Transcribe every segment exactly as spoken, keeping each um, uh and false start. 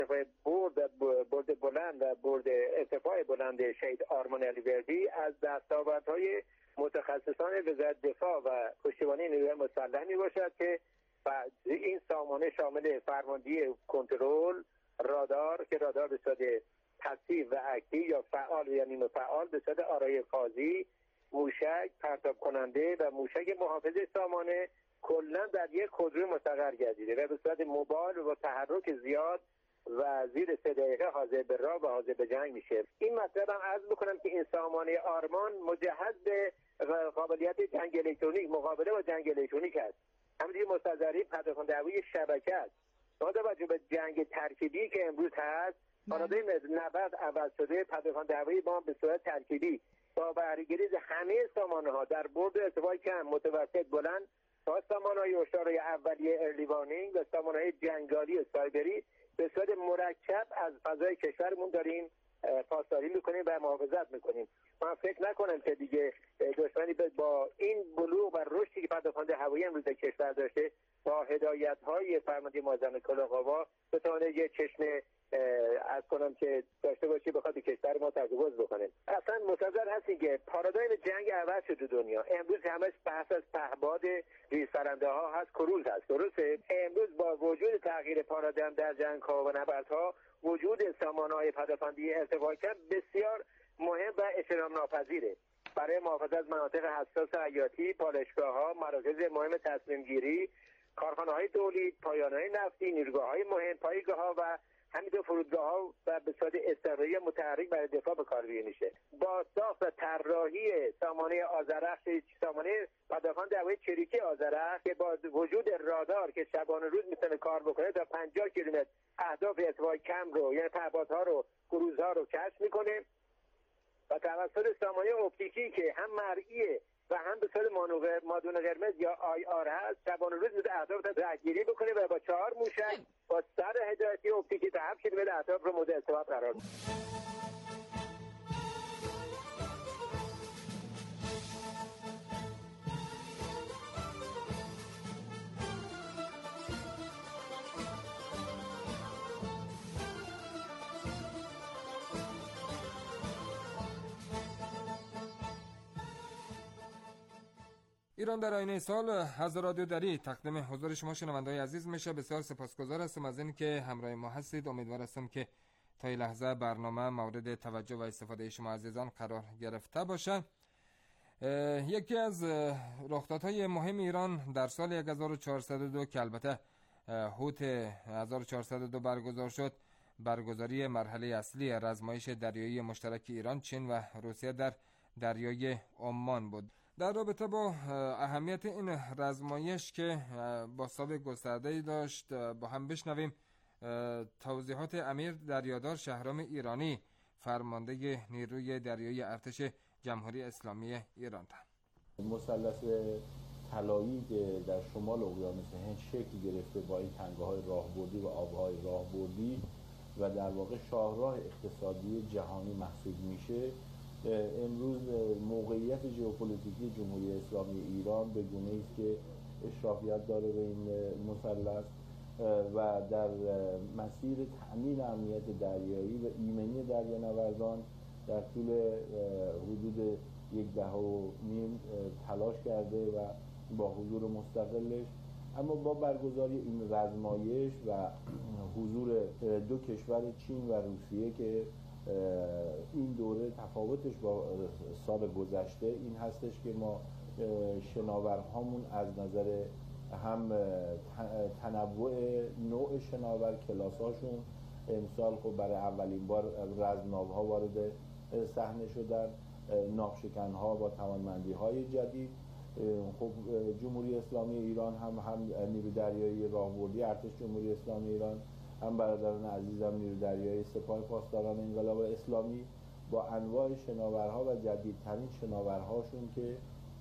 برد برد بلند و برد ارتفاع بلند شهید آرمان علیوردی از دستاوردهای متخصصان وزارت دفاع و پشتیبانی نیروی مسلح می باشد که این سامانه شامل فرماندهی کنترل، رادار که رادار به صورت پسیو و اکتیو یا فعال یا نیمه فعال، به صورت آرای فازی، موشک پرتاب کننده و موشک محافظ سامانه کلا در یک خودروی مستقر گردیده و به صورت موبایل و تحرک زیاد و زیر سه دقیقه حاضر به راه و حاضر به جنگ میشه. این مطلب هم عرض بکنم که این سامانه آرمان مجهز به قابلیت جنگ الکترونیک، مقابله با جنگ الکترونیک است. همینجوری مستظری پرداخت دعوی شبکه است. با توجه به جنگ ترکیبی که امروز هست، پانادای نبرد عوض شده، پرداخت دعوی با به صورت ترکیبی با بهره‌گیری همه سامانه ها در برد ارتفاع کم، متوسط، بلند تا سامانه‌های هشداری اولیه ارلی وارنینگ و سامانه‌های جنگالی و سایبری به صورت مرکب از فضای کشورمون داریم پاسداری میکنیم و محافظت میکنیم. من فکر نکنم که دیگه دشمنی با این بلوغ و رشدی که پدافند هوایی امروز کشور داشته با هدایت‌های فرمانده معظم کلاه‌قوا بتونه یه چشم از کنم که داشته باشی بخواد کشور ما تجاوز بکنه. اصلا منتظر هستیم که پارادایم جنگ عوض شده دنیا. امروز همش بحث از پهباد ریزپرنده ها هست، کروز هست. درسته؟ امروز با وجود تغییر پارادایم در جنگ ها و نبردها، وجود سامانه‌های پدافندی ارتفاع کم بسیار مهم و اجتناب ناپذیره برای محافظت از مناطق حساس حیاتی، پالایشگاه‌ها، مراکز مهم تصمیم گیری، کارخانه‌های تولید، پایانه‌های نفتی، نیروگاه‌های مهم، پایگاه‌ها و همینطور فرودگاه‌ها و به صورت استقلالی متحرک برای دفاع به کار گرفته میشه. با ساخت و طراحی سامانه آذرخش، سامانه پدافند هوایی چریکی آذرخش که با وجود رادار که شبانه روز میتونه کار بکنه تا پنجاه کیلومتر اهداف ارتفاع کم رو، یعنی پهپادها رو، کروزها رو کشف میکنه و توسط سامانه اپتیکی که هم مرئیه و هم به صورت مادون قرمز یا آی آر هست، شبانه روز میتونه اهداف رو رهگیری بکنه و با چهار موشک با سر هدایتی اپتیکی تا هفت کیلومتر اهداف رو مورد استفاده قرار بده. ایران در آینه سال از رادیو دری تقدیم حضور شما شنونده‌های عزیز میشه. بسیار سپاسگزار هستم از اینکه همراه ما هستید. امیدوار هستم که تا این لحظه برنامه مورد توجه و استفاده شما عزیزان قرار گرفته باشه. یکی از رخدادهای مهم ایران در سال هزار و چهارصد و دو که البته هوت هزار و چهارصد و دو برگزار شد، برگزاری مرحله اصلی رزمایش دریایی مشترک ایران، چین و روسیه در دریای عمان بود. در رابطه با اهمیت این رزمایش که با سابقه گسترده‌ای داشت با هم بشنویم توضیحات امیر دریادار شهرام ایرانی، فرمانده نیروی دریایی ارتش جمهوری اسلامی ایران. مثلث طلایی که در شمال اقیانوس هند شکل گرفته با این تنگه‌های راهبردی و آب‌های راهبردی و در واقع شاهراه اقتصادی جهانی محسوب میشه، امروز موقعیت ژئوپلیتیکی جمهوری اسلامی ایران به گونه‌ای است که اشرافیت داره به این مثلث و در مسیر تأمین امنیت دریایی و ایمنی دریانوردان در طول حدود یک دهه و نیم تلاش کرده و با حضور مستقلش، اما با برگزاری این رزمایش و حضور دو کشور چین و روسیه که این دوره تفاوتش با سال گذشته این هستش که ما شناورهامون از نظر هم تنوع نوع شناور، کلاساشون امسال خب برای اولین بار رزمناوها وارد صحنه شدن، ناوشکنها با توانمندی‌های جدید. خب جمهوری اسلامی ایران هم هم نیروی دریایی راهبردی ارتش جمهوری اسلامی ایران، هم برادران عزیزم نیروی دریایی سپاه پاسداران انقلاب اسلامی با انواع شناورها و جدیدترین شناورهاشون که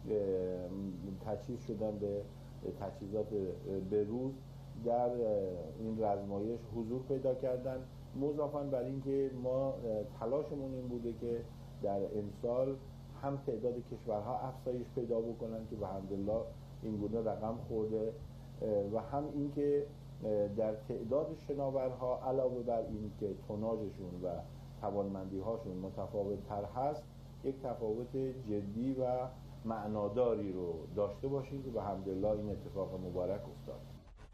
تجهیز شدن به تجهیزات بروز در این رزمایش حضور پیدا کردن. مضافاً بر این که ما تلاشمون این بوده که در امسال هم تعداد کشورها افزایش پیدا بکنن که الحمدلله این گونه رقم خورده و هم این که در تعداد شناورها علاوه بر این که توناژشون و توانمندی هاشون متفاوت تر هست، یک تفاوت جدی و معناداری رو داشته باشیم که به حمدالله این اتفاق مبارک افتاد.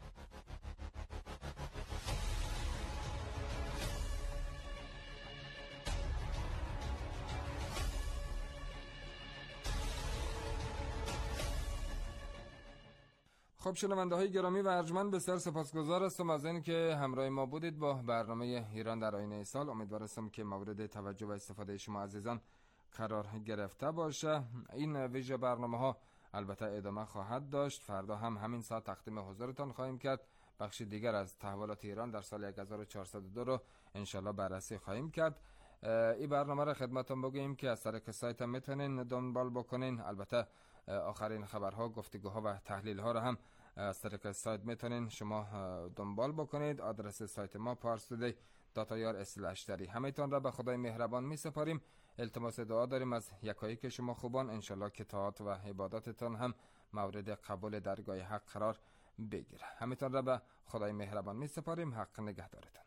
خب شنونده های گرامی و ارجمند، بسیار سپاسگزار هستم از این که همراه ما بودید با برنامه ایران در آینه سال. امیدوار هستم که مورد توجه و استفاده شما عزیزان قرار گرفته باشه. این ویژه برنامه ها البته ادامه خواهد داشت. فردا هم همین ساعت تقدیم حضورتان خواهیم کرد. بخش دیگر از تحولات ایران در سال هزار و چهارصد و دو رو انشالله بررسی خواهیم کرد. این برنامه را خدمتتون بگوییم که از طریق سایت هم میتونین دنبال بکنین. البته آخرین خبرها، گفتگوها و تحلیل ها را هم از طریق سایت میتونین شما دنبال بکنید. آدرس سایت ما پارستودی دات آی آر اسلش دری. همه‌تان را به خدای مهربان می سپاریم. التماس دعا داریم از یکایک شما خوبان، انشالله که طاعات و عباداتتان هم مورد قبول درگاه حق قرار بگیره. همه‌تان را به خدای مهربان می سپاریم. حق نگهدارتان.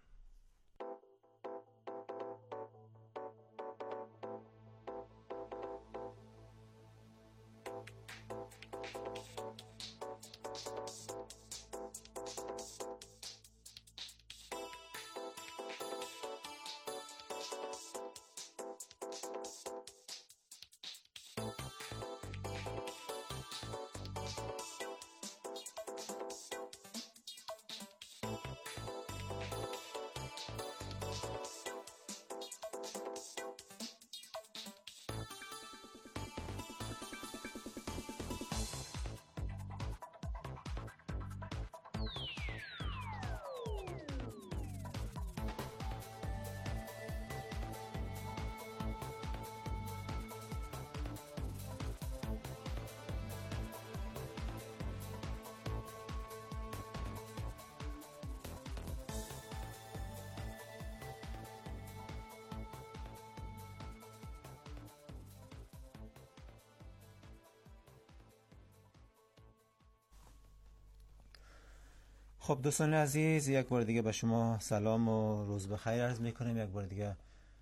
خب دوستان عزیز، یک بار دیگه به شما سلام و روز بخیر عرض میکنیم. یک بار دیگه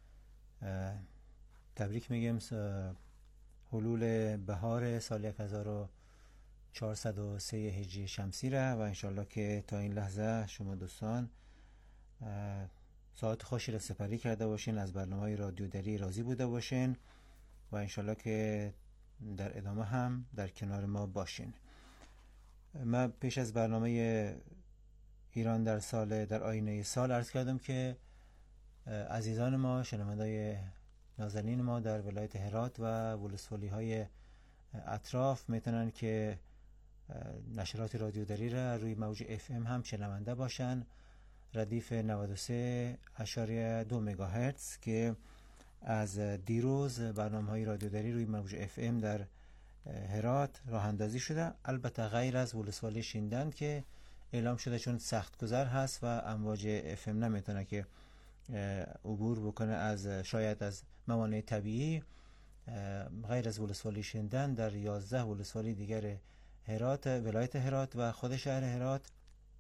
تبریک میگیم حلول بهار سال هزار و چهارصد و سه هجری شمسی را و انشالله که تا این لحظه شما دوستان ساعت خوشی را سپری کرده باشین، از برنامه رادیو دری راضی بوده باشین و انشالله که در ادامه هم در کنار ما باشین. من پیش از برنامه ایران در سال در آینه سال عرض کردم که عزیزان ما، شنوندگان نازنین ما در ولایت هرات و ولسوالی های اطراف میتونن که نشرات رادیو دری را روی موج اف ام هم شنونده باشن. ردیف نود و سه اشاریه دو مگاهرتز که از دیروز برنامه های رادیو دری روی موج اف ام در هرات راه اندازی شده، البته غیر از ولسوالی شیندن که اعلام شده چون سخت گذر هست و امواج اف ام نمیتونه که عبور بکنه از شاید از موانع طبیعی. غیر از ولسوالی شیندن در یازده ولسوالی دیگر هرات، ولایت هرات و خود شهر هرات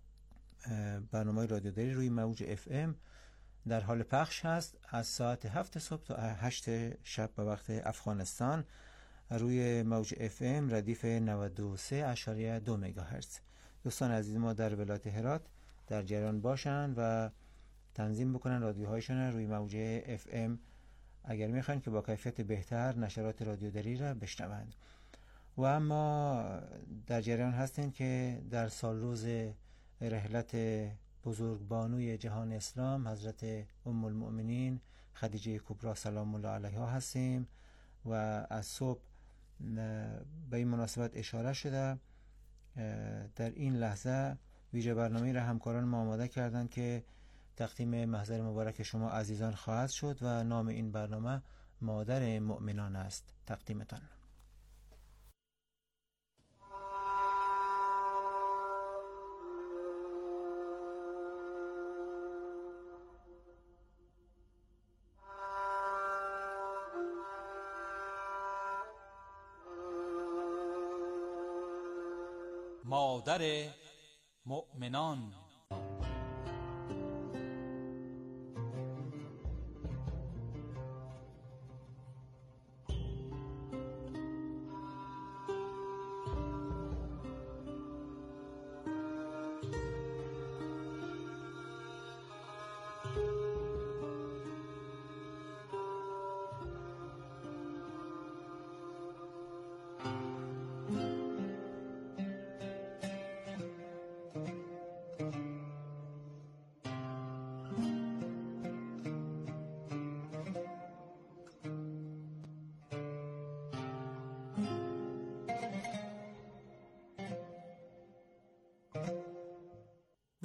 برنامه رادیو دری روی موج اف ام در حال پخش هست از ساعت هفت صبح تا هشت شب به وقت افغانستان روی موج اف ام ردیف نود و سه اشاریه دو مگاهرتز. دوستان عزیز ما در ولایت هرات در جریان باشن و تنظیم بکنن رادیوهایشون روی موج اف ام اگر میخوان که با کیفیت بهتر نشرات رادیو دری را بشنوند. و اما در جریان هستین که در سال روز رحلت بزرگبانوی جهان اسلام حضرت ام المؤمنین خدیجه کبری سلام الله علیها هستیم و از صبح به این مناسبت اشاره شده. در این لحظه ویژه برنامه را همکاران ما آماده کردند که تقدیم محضر مبارک شما عزیزان خواهد شد و نام این برنامه مادر مؤمنان است. تقدیمتان. مادر مؤمنان.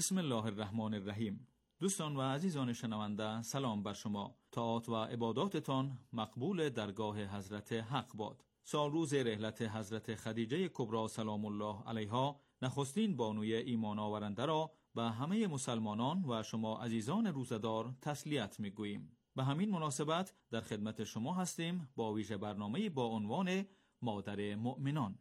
بسم الله الرحمن الرحیم. دوستان و عزیزان شنونده، سلام بر شما. طاعات و عباداتتان مقبول درگاه حضرت حق باد. سال روز رحلت حضرت خدیجه کبری سلام الله علیها، نخستین بانوی ایمان آورنده را به همه مسلمانان و شما عزیزان روزدار تسلیت میگوییم. به همین مناسبت در خدمت شما هستیم با ویژه برنامه با عنوان مادر مؤمنان.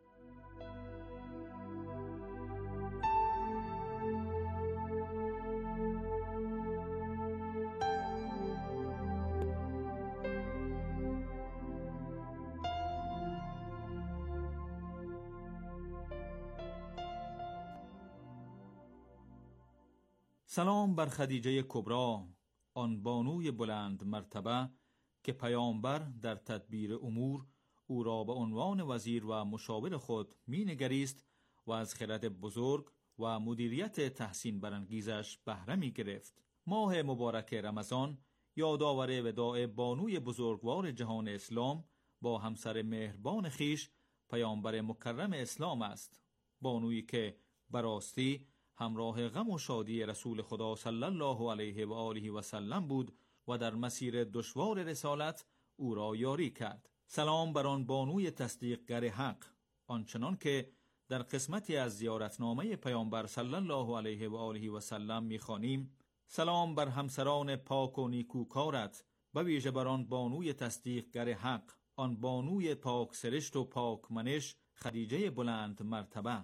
سلام بر خدیجه کبری، آن بانوی بلند مرتبه که پیامبر در تدبیر امور او را به عنوان وزیر و مشاور خود می نگریست و از خرد بزرگ و مدیریت تحسین برانگیزش بهره می گرفت. ماه مبارک رمضان یادآور وداع بانوی بزرگوار جهان اسلام با همسر مهربان خیش پیامبر مکرم اسلام است، بانویی که براستی همراه غم و شادی رسول خدا صلی الله علیه و آله و سلم بود و در مسیر دشوار رسالت او را یاری کرد. سلام بر آن بانوی تصدیقگر حق، آنچنان که در قسمتی از زیارتنامه پیامبر صلی الله علیه و آله و سلم می‌خوانیم: سلام بر همسران پاک و نیکوکارت، به ویژه بر آن بانوی تصدیقگر حق، آن بانوی پاک سرشت و پاک منش خدیجه بلند مرتبه.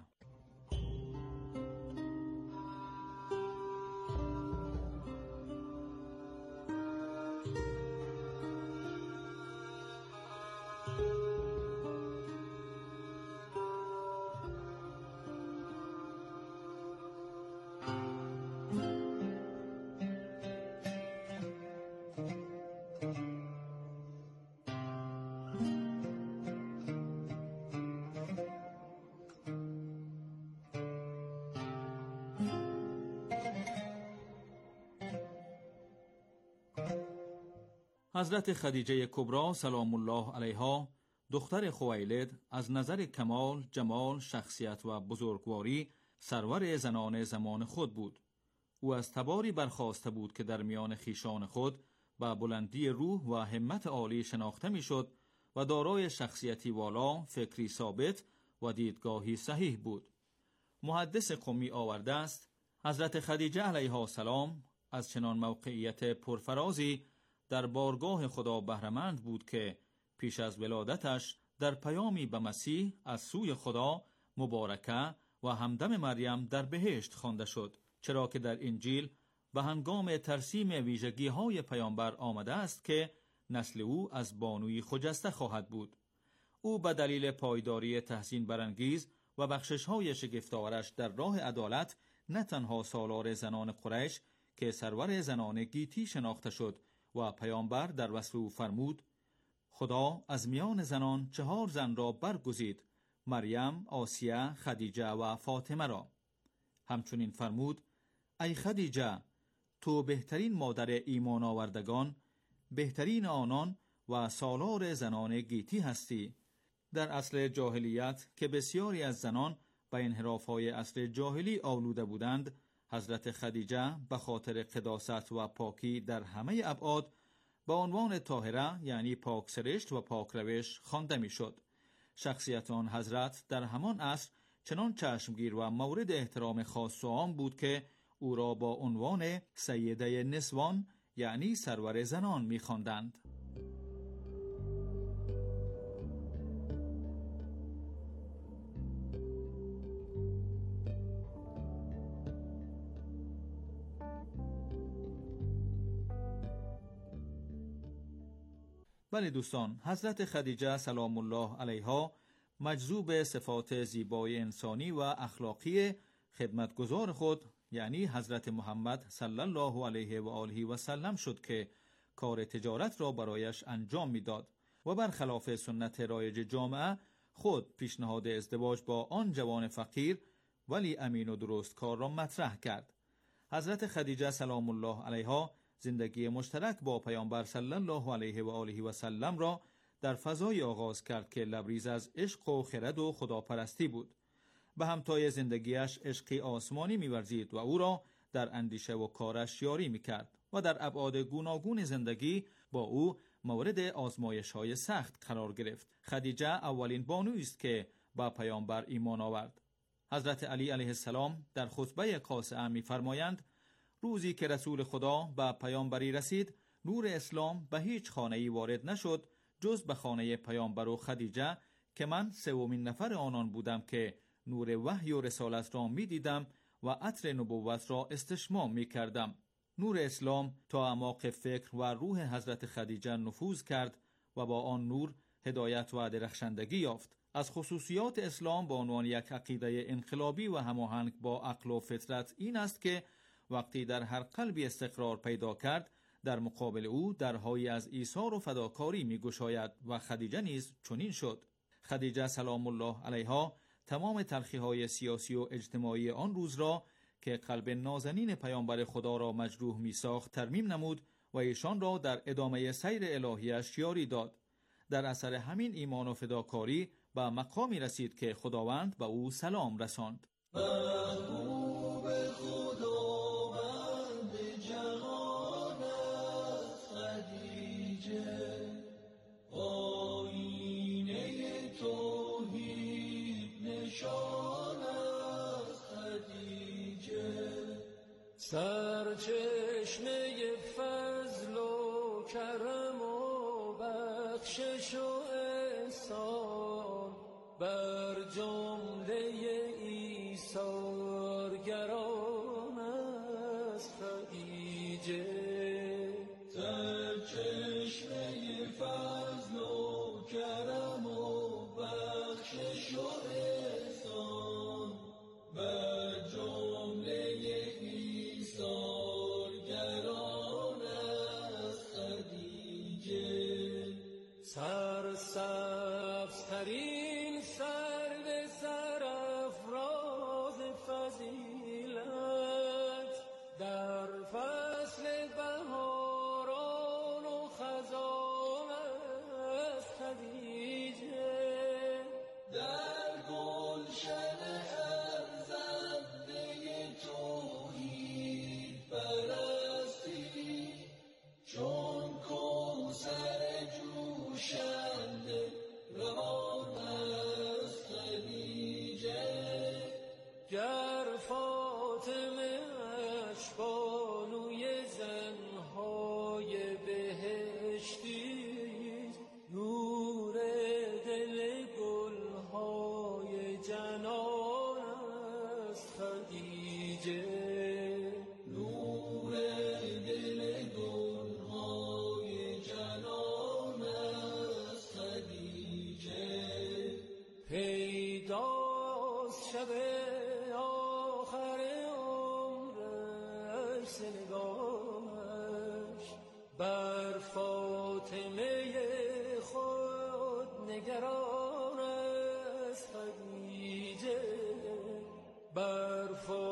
حضرت خدیجه کبری سلام الله علیها، دختر خویلد، از نظر کمال، جمال، شخصیت و بزرگواری سرور زنان زمان خود بود. او از تباری برخاسته بود که در میان خیشان خود با بلندی روح و همت عالی شناخته میشد و دارای شخصیتی والا، فکری ثابت و دیدگاهی صحیح بود. محدث قمی آورده است: حضرت خدیجه علیها السلام از چنان موقعیت پرفرازی در بارگاه خدا بهره‌مند بود که پیش از ولادتش در پیامی به مسیح از سوی خدا مبارکه و همدم مریم در بهشت خوانده شد، چرا که در انجیل به هنگام ترسیم ویژگی‌های پیامبر آمده است که نسل او از بانوی خجسته خواهد بود. او به دلیل پایداری تحسین برانگیز و بخشش‌های شگفت‌آورش در راه عدالت نه تنها سالار زنان قریش که سرور زنان گیتی شناخته شد و پیامبر در وصف او فرمود: خدا از میان زنان چهار زن را برگزید، مریم، آسیه، خدیجه و فاطمه را. همچنین فرمود: ای خدیجه، تو بهترین مادر ایمان آوردگان، بهترین آنان و سالار زنان گیتی هستی. در اصل جاهلیت که بسیاری از زنان به انحراف‌های اصل جاهلی آلوده بودند، حضرت خدیجه به خاطر قداست و پاکی در همه ابعاد با عنوان طاهره یعنی پاک سرشت و پاک روش خوانده میشد. شخصیت آن حضرت در همان عصر چنان چشمگیر و مورد احترام خاص و عام بود که او را با عنوان سیده نسوان یعنی سرور زنان می‌خواندند. بله دوستان، حضرت خدیجه سلام الله علیها مجذوب صفات زیبای انسانی و اخلاقی خدمتگزار خود یعنی حضرت محمد صلی الله علیه و آله و سلم شد که کار تجارت را برایش انجام میداد و برخلاف سنت رایج جامعه خود پیشنهاد ازدواج با آن جوان فقیر ولی امین و درست کار را مطرح کرد. حضرت خدیجه سلام الله علیها زندگی مشترک با پیامبر صلی الله علیه و آله و سلم را در فضای آغاز کرد که لبریز از عشق و خرد و خداپرستی بود. به همتای زندگیش عشقی آسمانی می‌ورزید و او را در اندیشه و کارش یاری می‌کرد و در ابعاد گوناگون زندگی با او مورد آزمایش‌های سخت قرار گرفت. خدیجه اولین بانویی است که با پیامبر ایمان آورد. حضرت علی علیه السلام در خطبه قاصعه می‌فرمایند روزی که رسول خدا به پیامبری رسید، نور اسلام به هیچ خانه‌ای وارد نشد جز به خانه پیامبر و خدیجه که من سومین نفر آنان بودم که نور وحی و رسالت را می‌دیدم و عطر نبوت را استشمام می‌کردم. نور اسلام تا اعماق فکر و روح حضرت خدیجه نفوذ کرد و با آن نور هدایت و درخشندگی یافت. از خصوصیات اسلام به عنوان یک عقیده انقلابی و هماهنگ با عقل و فطرت این است که وقتی در هر قلبی استقرار پیدا کرد، در مقابل او درهایی از ایثار و فداکاری می‌گشاید و خدیجه نیز چنین شد. خدیجه سلام الله علیها تمام تلخی‌های سیاسی و اجتماعی آن روز را که قلب نازنین پیامبر خدا را مجروح می‌ساخت ترمیم نمود و ایشان را در ادامه سیر الهیش یاری داد. در اثر همین ایمان و فداکاری به مقامی رسید که خداوند به او سلام رساند. محبوب خداوند جهان خدیجه، آینه توحید نشان خدیجه، سرچشمه فضل و کرم و بخشش و احسان بر جمله ایثارگران است خدیجه، سرچشمه فضل و کرم و بخشش و احسان بر جمله ایثارگران است خدیجه، سرسبزترین سر به سرافراز فضیلت در فصل بهاران و خزان است خدیجه، در گلشن ارزنده توحید پرستی چون کوثر جوشنده روان است خدیجه، گر فاطمه اش بانوی زنهای بهشتی، نور دل گلهای جنان است خدیجه، نور دل گلهای جنان است خدیجه، پیداست شب آخر عمرش ز نگاهش بر فاطمه خود نگران است خدیجه، بر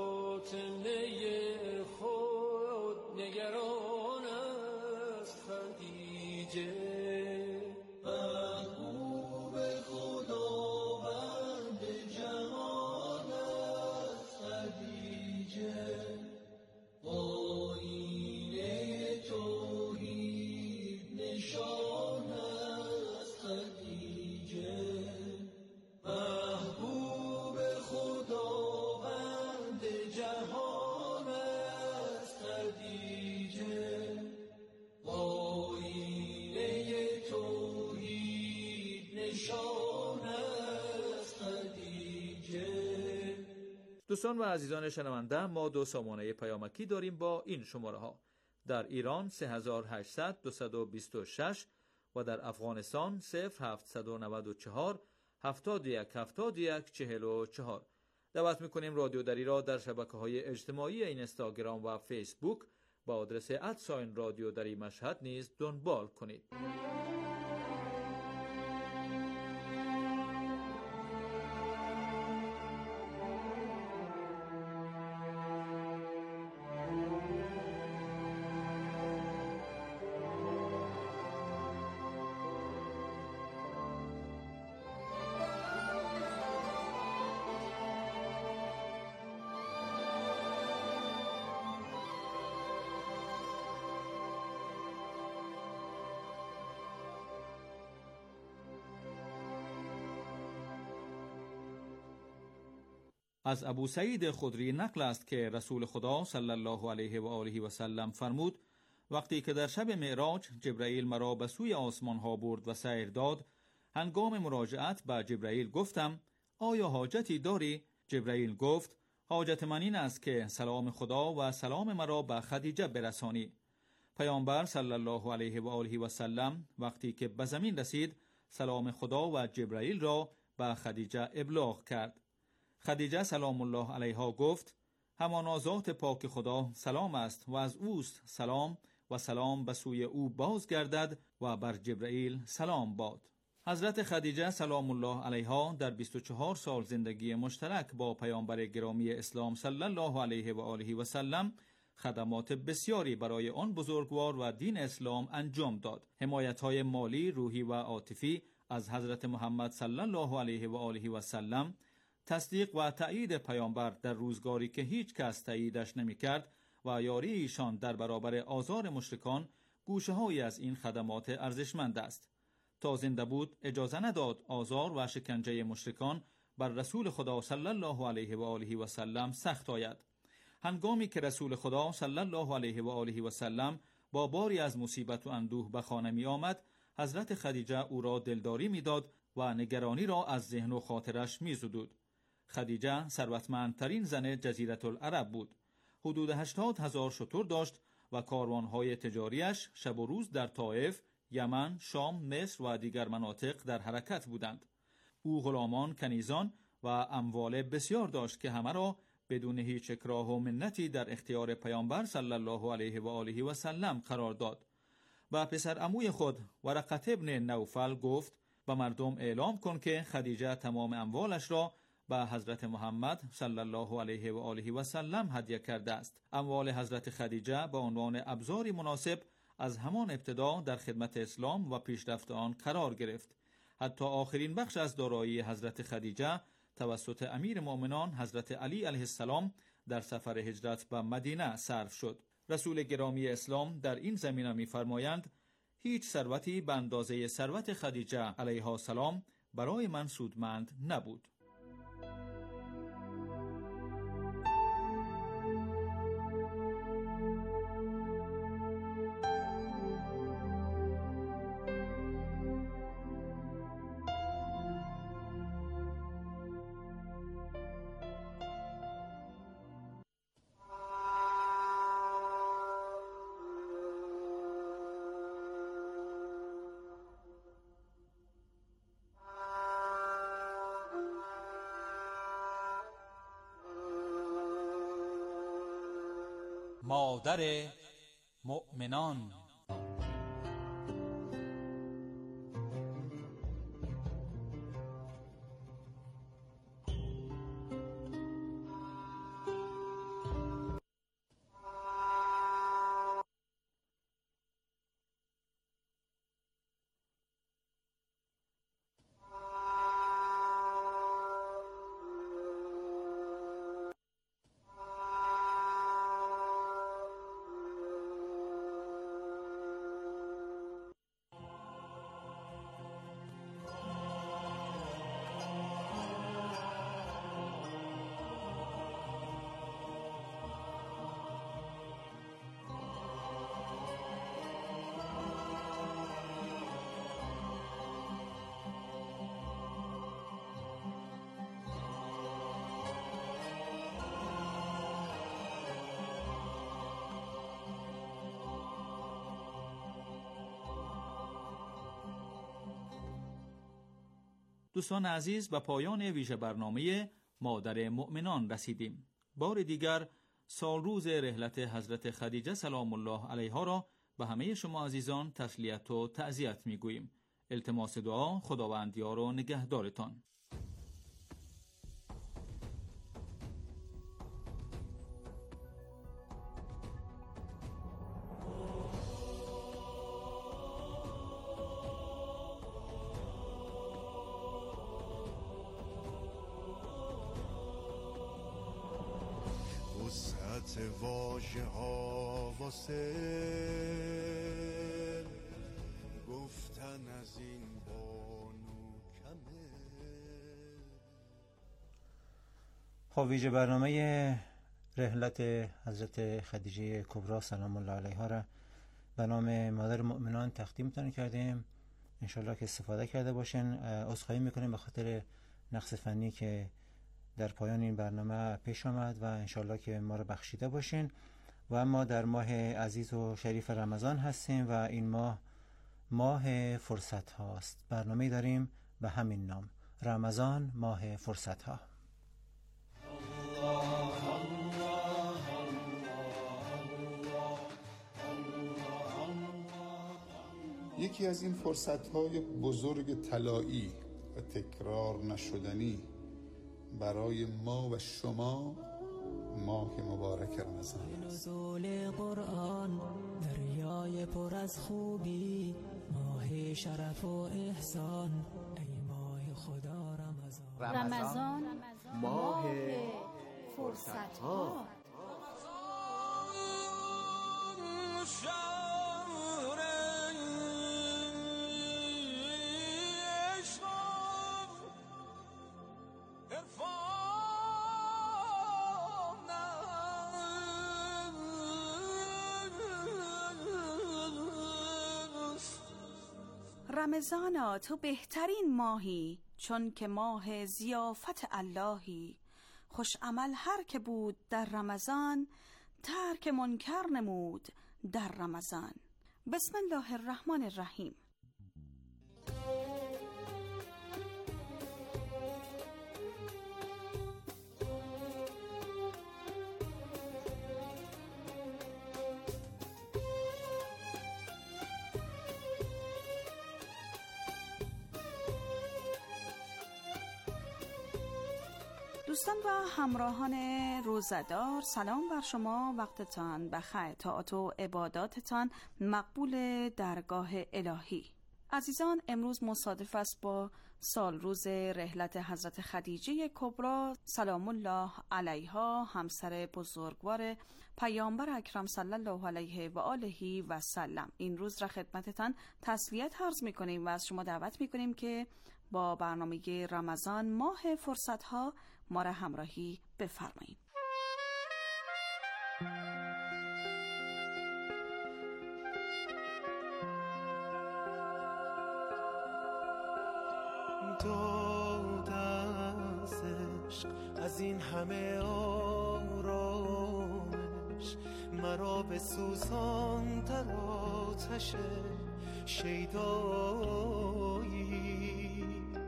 فاطمه خود نگران است خدیجه، محبوب خداوند جهان است خدیجه، آینه توحید نشان است خدیجه، محبوب خداوند جهان است خدیجه، آینه توحید نشان است خدیجه. دوستان و عزیزان شنونده، ما دو سامانه پیامکی داریم با این شماره ها: در ایران سه هزار و هشتصد دویست و بیست و شش و در افغانستان صفر هفتصد و نود و چهار هفتاد و یک هفتاد و یک چهل و چهار. دعوت میکنیم رادیو دری را در شبکه‌های اجتماعی اینستاگرام و فیسبوک با آدرس ادساین رادیو دری مشهد نیز دنبال کنید. از ابو سعید خدری نقل است که رسول خدا صلی الله علیه و آله و سلم فرمود: وقتی که در شب معراج جبرئیل مرا به سوی آسمان ها برد و سیر داد، هنگام مراجعت به جبرئیل گفتم: آیا حاجتی داری؟ جبرئیل گفت: حاجت من این است که سلام خدا و سلام مرا به خدیجه برسانی. پیامبر صلی الله علیه و آله و سلم وقتی که به زمین رسید، سلام خدا و جبرئیل را به خدیجه ابلاغ کرد. خدیجه سلام الله علیها گفت: همانا ذات پاک خدا سلام است و از اوست سلام و سلام به سوی او بازگردد و بر جبرئیل سلام باد. حضرت خدیجه سلام الله علیها در بیست و چهار سال زندگی مشترک با پیامبر گرامی اسلام صلی الله علیه و آله و سلم خدمات بسیاری برای آن بزرگوار و دین اسلام انجام داد. حمایت‌های مالی، روحی و عاطفی از حضرت محمد صلی الله علیه و آله و سلم، تصدیق و تأیید پیامبر در روزگاری که هیچ کس تأییدش نمی‌کرد و یاری ایشان در برابر آزار مشرکان گوشه‌هایی از این خدمات ارزشمند است. تا زنده بود اجازه نداد آزار و شکنجه مشرکان بر رسول خدا صلی الله علیه و آله و سلم سخت آید. هنگامی که رسول خدا صلی الله علیه و آله و سلم با باری از مصیبت و اندوه به خانه می آمد، حضرت خدیجه او را دلداری می داد و نگرانی را از ذهن و خاطرش می زدود. خدیجه ثروتمندترین زن جزیره العرب بود. حدود هشتاد هزار شتر داشت و کاروانهای تجاریش شب و روز در طائف، یمن، شام، مصر و دیگر مناطق در حرکت بودند. او غلامان، کنیزان و اموال بسیار داشت که همه را بدون هیچ اکراه و منتی در اختیار پیامبر صلی الله علیه و آله و سلم قرار داد. و پسر عموی خود ورقه ابن نوفل گفت: به مردم اعلام کن که خدیجه تمام اموالش را به حضرت محمد صلی الله علیه و آله و سلم هدیه کرده است. اموال حضرت خدیجه به عنوان ابزاری مناسب از همان ابتدا در خدمت اسلام و پیشرفت آن قرار گرفت. حتی آخرین بخش از دارایی حضرت خدیجه توسط امیر مؤمنان حضرت علی علیه السلام در سفر هجرت به مدینه صرف شد. رسول گرامی اسلام در این زمینه می‌فرمایند: هیچ ثروتی به اندازه ثروت خدیجه علیها السلام برای من سودمند نبود. مادر مؤمنان. دوستان عزیز، به پایان ویژه برنامه مادر مؤمنان رسیدیم. بار دیگر سال روز رحلت حضرت خدیجه سلام الله علیها را به همه شما عزیزان تسلیت و تعزیت می‌گوییم. التماس دعا خداوند یار و نگهدارتان. وسعت واژه ها واسه گفتن از این بانو کمه. خب ویژه برنامه رحلت حضرت خدیجه کبری سلام الله علیها را به نام مادر مؤمنان تقدیمتون کردیم. انشالله که استفاده کرده باشین. عذرخواهی میکنیم به خاطر نقص فنی که در پایان این برنامه پیش آمد و انشالله که ما رو بخشیده باشین. و اما در ماه عزیز و شریف رمضان هستیم و این ماه ماه فرصت هاست. برنامه داریم به همین نام، رمضان ماه فرصت ها. یکی از این فرصت‌های بزرگ طلایی و تکرار نشدنی برای ما و شما ماه مبارک رمضان است. نزول قرآن دریای پر از خوبی، ماه شرف و احسان، ای ماه خدا رمضان. رمضان ماه فرصت ها. رمضانا تو بهترین ماهی، چون که ماه ضیافت اللهی. خوش عمل هر که بود در رمضان، ترک منکر نمود در رمضان. بسم الله الرحمن الرحیم. دوستان و همراهان روزدار، سلام بر شما. وقتتان بخیر، طاعت و عباداتتان مقبول درگاه الهی. عزیزان، امروز مصادف است با سال روز رحلت حضرت خدیجه کبری سلام الله علیها، همسر بزرگوار پیامبر اکرم صلی الله علیه و آله و سلم. این روز را خدمتتان تسلیت عرض می‌کنیم و از شما دعوت می‌کنیم که با برنامه رمضان ماه فرصت‌ها ما را همراهی بفرمایید. داد از عشق از این همه آرامش، مرا به سوزان در آتش شیدایی.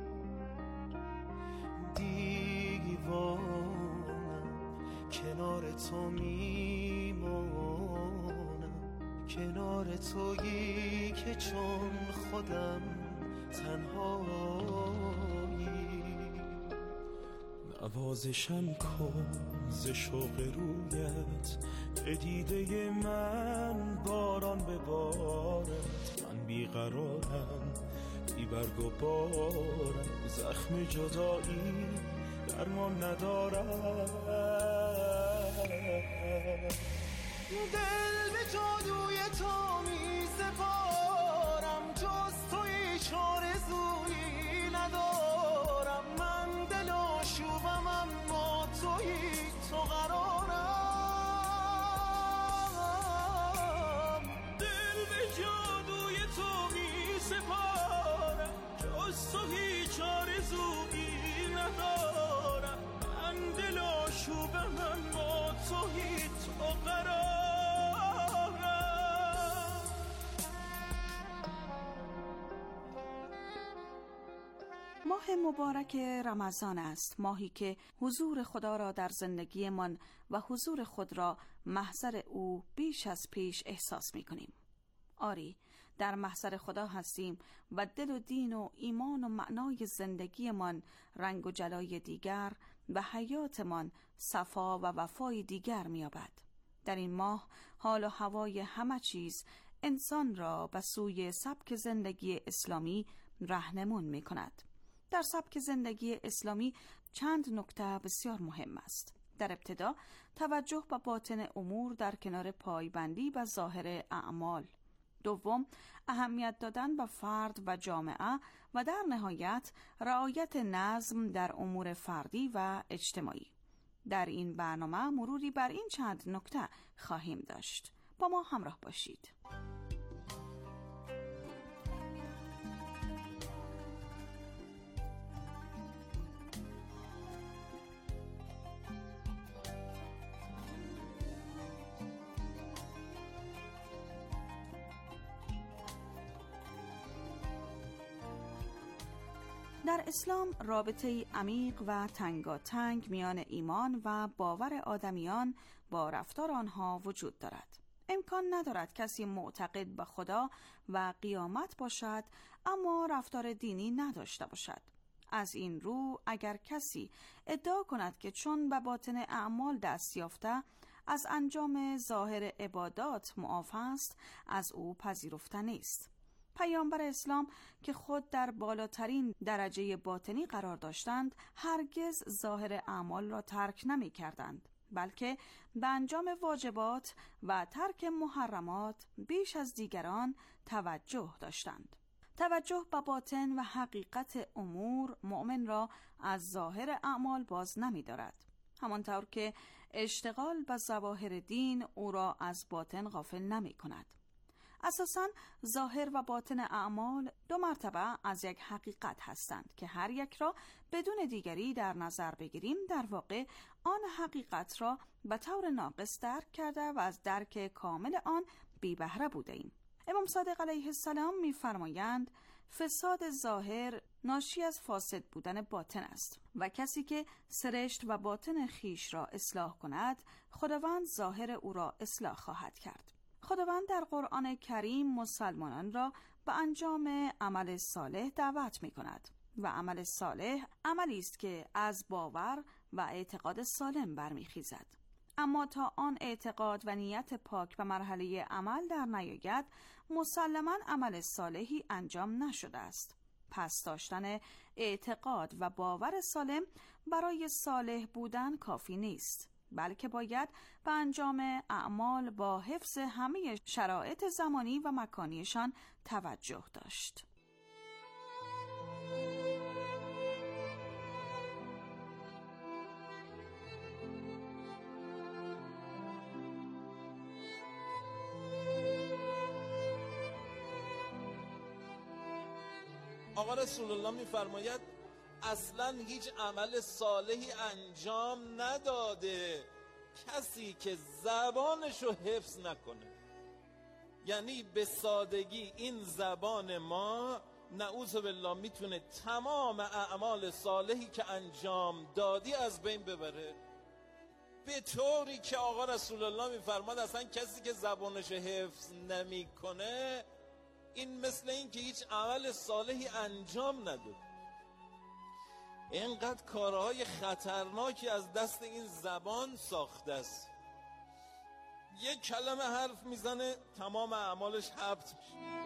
دیوانم کنار تو میمانم، کنار تویی که چون خودم تنهایی. نوازشم کن ز شوق رویت، به دیده من باران ببارد. من بیقرارم، بی برگ و بارم، زخم جدایی درمان ندارم. دل به جادوی تو می سپارم، جز توی چاره زویی ندارم. من دل آشوبم اما توی تو قرارم. دل به جادوی تو می سپارم، جز توی چاره زویی ندارم. من دل آشوبم اما توی تو قرارم. ماه مبارک رمضان است، ماهی که حضور خدا را در زندگی من و حضور خود را محضر او بیش از پیش احساس می کنیم. آری، در محضر خدا هستیم و دل و دین و ایمان و معنای زندگی من رنگ و جلای دیگر و حیاتمان صفا و وفای دیگر می یابد. در این ماه حال و هوای همه چیز انسان را به سوی سبک زندگی اسلامی راهنمون می کند. در سبک زندگی اسلامی چند نکته بسیار مهم است. در ابتدا توجه به باطن امور در کنار پایبندی به ظاهر اعمال. دوم، اهمیت دادن به فرد و جامعه و در نهایت رعایت نظم در امور فردی و اجتماعی. در این برنامه مروری بر این چند نکته خواهیم داشت. با ما همراه باشید. در اسلام رابطه عمیق و تنگاتنگ میان ایمان و باور آدمیان با رفتار آنها وجود دارد. امکان ندارد کسی معتقد به خدا و قیامت باشد اما رفتار دینی نداشته باشد. از این رو اگر کسی ادعا کند که چون به باطن اعمال دست یافته از انجام ظاهر عبادات معاف است، از او پذیرفته نیست. پیامبر اسلام که خود در بالاترین درجه باطنی قرار داشتند هرگز ظاهر اعمال را ترک نمی کردند، بلکه به انجام واجبات و ترک محرمات بیش از دیگران توجه داشتند. توجه به باطن و حقیقت امور مؤمن را از ظاهر اعمال باز نمی دارد، همانطور که اشتغال به ظواهر دین او را از باطن غافل نمی کند. اساساً ظاهر و باطن اعمال دو مرتبه از یک حقیقت هستند که هر یک را بدون دیگری در نظر بگیریم در واقع آن حقیقت را به طور ناقص درک کرده و از درک کامل آن بی بهره بوده ایم. امام صادق علیه السلام می فرمایند فساد ظاهر ناشی از فاسد بودن باطن است و کسی که سرشت و باطن خیش را اصلاح کند خداوند ظاهر او را اصلاح خواهد کرد. خداوند در قرآن کریم مسلمانان را به انجام عمل صالح دعوت می کند و عمل صالح عملی است که از باور و اعتقاد سالم برمیخیزد. اما تا آن اعتقاد و نیت پاک به مرحله عمل در نیاید مسلماً عمل صالحی انجام نشده است. پس داشتن اعتقاد و باور سالم برای صالح بودن کافی نیست، بلکه باید به انجام اعمال با حفظ همه شرایط زمانی و مکانیشان توجه داشت. آقا رسول الله می‌فرماید اصلا هیچ عمل صالحی انجام نداده کسی که زبانشو حفظ نکنه. یعنی به سادگی این زبان ما نعوذ بالله میتونه تمام اعمال صالحی که انجام دادی از بین ببره، به طوری که آقا رسول الله میفرماد اصلا کسی که زبانشو حفظ نمیکنه این مثل این که هیچ عمل صالحی انجام نداد. اینقدر کارهای خطرناکی از دست این زبان ساخته است. یک کلمه حرف میزنه تمام اعمالش حبط میشه.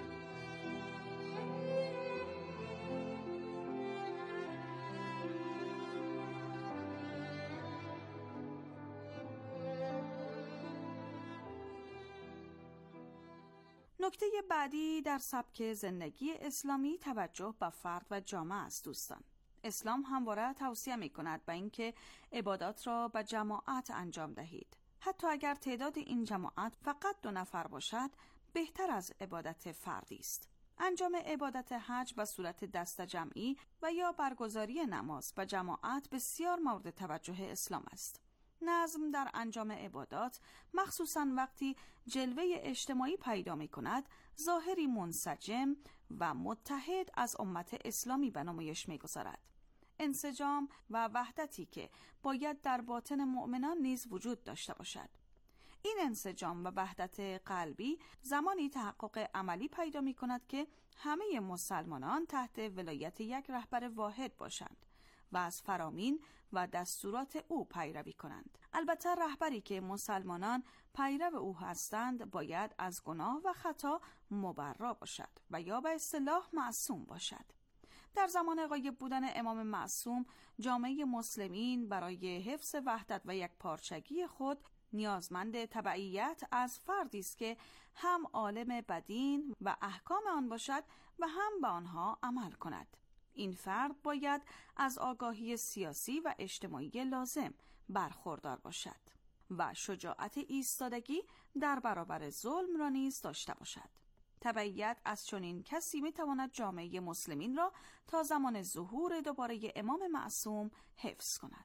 نکته بعدی در سبک زندگی اسلامی توجه به فرد و جامعه است. دوستان، اسلام همواره توصیه می کند به اینکه عبادات را به جماعت انجام دهید. حتی اگر تعداد این جماعت فقط دو نفر باشد، بهتر از عبادت فردی است. انجام عبادت حج به صورت دست جمعی و یا برگزاری نماز به جماعت بسیار مورد توجه اسلام است. نظم در انجام عبادات، مخصوصاً وقتی جلوه اجتماعی پیدا می کند، ظاهری منسجم و متحد از امت اسلامی به نمایش می گذارد. انسجام و وحدتی که باید در باطن مؤمنان نیز وجود داشته باشد. این انسجام و وحدت قلبی زمانی تحقق عملی پیدا می کند که همه مسلمانان تحت ولایت یک رهبر واحد باشند و از فرامین و دستورات او پیروی کنند. البته رهبری که مسلمانان پیرو او هستند باید از گناه و خطا مبرا باشد و یا به اصطلاح معصوم باشد. در زمان غایب بودن امام معصوم، جامعه مسلمین برای حفظ وحدت و یک پارچگی خود نیازمند تبعیت از فردی است که هم عالم بدین و احکام آن باشد و هم به آنها عمل کند. این فرد باید از آگاهی سیاسی و اجتماعی لازم برخوردار باشد و شجاعت ایستادگی در برابر ظلم را نیز داشته باشد. تبعیت از چنین کسی میتواند جامعه مسلمین را تا زمان ظهور دوباره امام معصوم حفظ کند.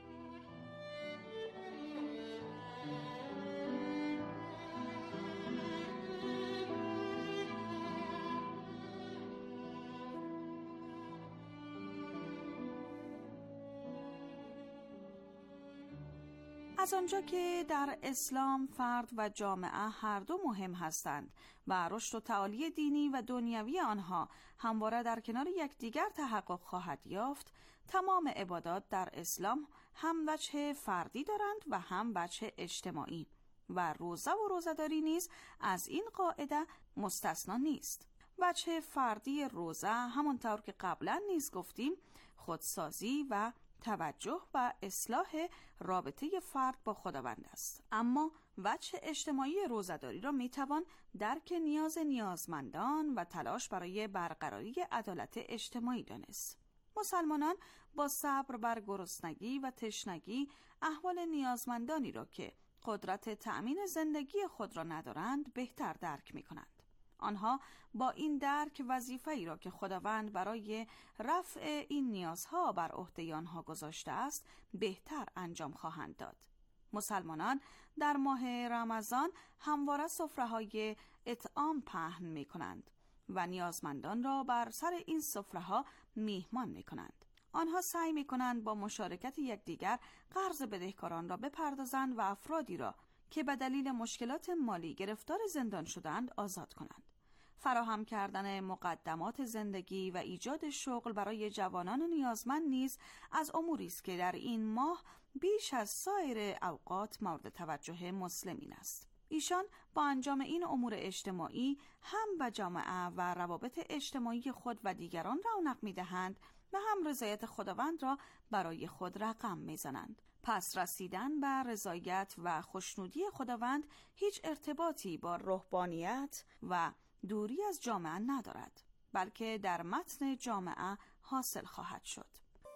از آنجا که در اسلام فرد و جامعه هر دو مهم هستند و رشد و تعالی دینی و دنیوی آنها همواره در کنار یکدیگر تحقق خواهد یافت، تمام عبادات در اسلام هم وجه فردی دارند و هم وجه اجتماعی و روزه و روزه‌داری نیز از این قاعده مستثنا نیست. وجه فردی روزه همانطور که قبلا نیز گفتیم خودسازی و توجه و اصلاح رابطه فرد با خداوند است، اما وجه اجتماعی روزه‌داری را میتوان درک نیاز نیازمندان و تلاش برای برقراری عدالت اجتماعی دانست. مسلمانان با صبر بر گرسنگی و تشنگی احوال نیازمندانی را که قدرت تأمین زندگی خود را ندارند بهتر درک می‌کنند. آنها با این درک وظیفه‌ای را که خداوند برای رفع این نیازها بر عهده آنها گذاشته است بهتر انجام خواهند داد. مسلمانان در ماه رمضان همواره سفره‌های اطعام پهن می‌کنند و نیازمندان را بر سر این سفره‌ها میهمان می‌کنند. آنها سعی می‌کنند با مشارکت یکدیگر قرض بدهکاران را بپردازند و افرادی را که به دلیل مشکلات مالی گرفتار زندان شدند آزاد کنند. فراهم کردن مقدمات زندگی و ایجاد شغل برای جوانان نیازمند نیز از اموری است که در این ماه بیش از سایر اوقات مورد توجه مسلمین است. ایشان با انجام این امور اجتماعی هم به جامعه و روابط اجتماعی خود و دیگران رونق می‌دهند و هم رضایت خداوند را برای خود رقم می‌زنند. پس رسیدن به رضایت و خوشنودی خداوند هیچ ارتباطی با روحانیت و دوری از جامعه ندارد، بلکه در متن جامعه حاصل خواهد شد.